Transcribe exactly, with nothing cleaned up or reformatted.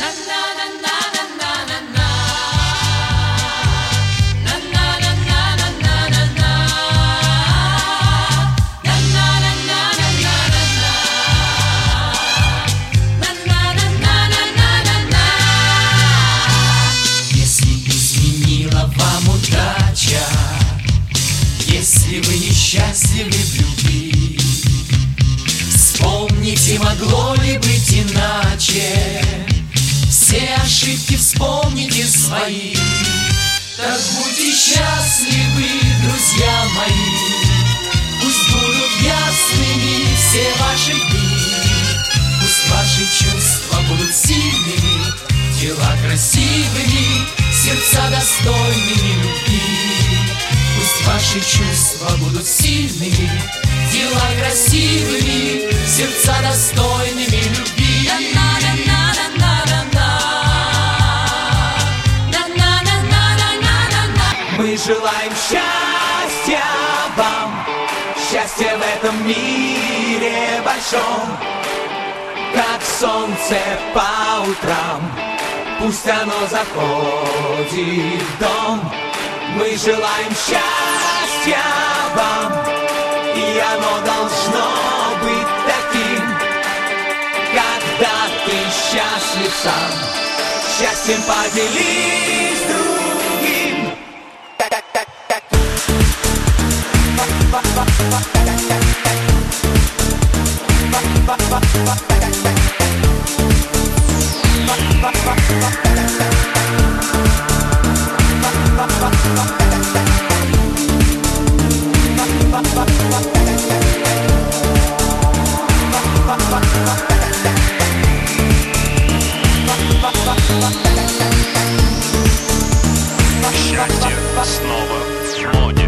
Если вы несчастливы в любви, вспомните, могло ли быть иначе. Все ошибки вспомните свои. Так будьте счастливы, друзья мои. Пусть будут ясными все ваши дни. Пусть ваши чувства будут сильными, дела красивыми, сердца достойными любви. Пусть ваши чувства будут сильными, дела красивыми, сердца достойными любви. Мы желаем счастья вам, счастья в этом мире большом, как солнце по утрам, пусть оно заходит в дом. Мы желаем счастья вам, и оно должно быть таким, когда ты счастлив сам, счастьем поделись с другим. Счастье снова в моде.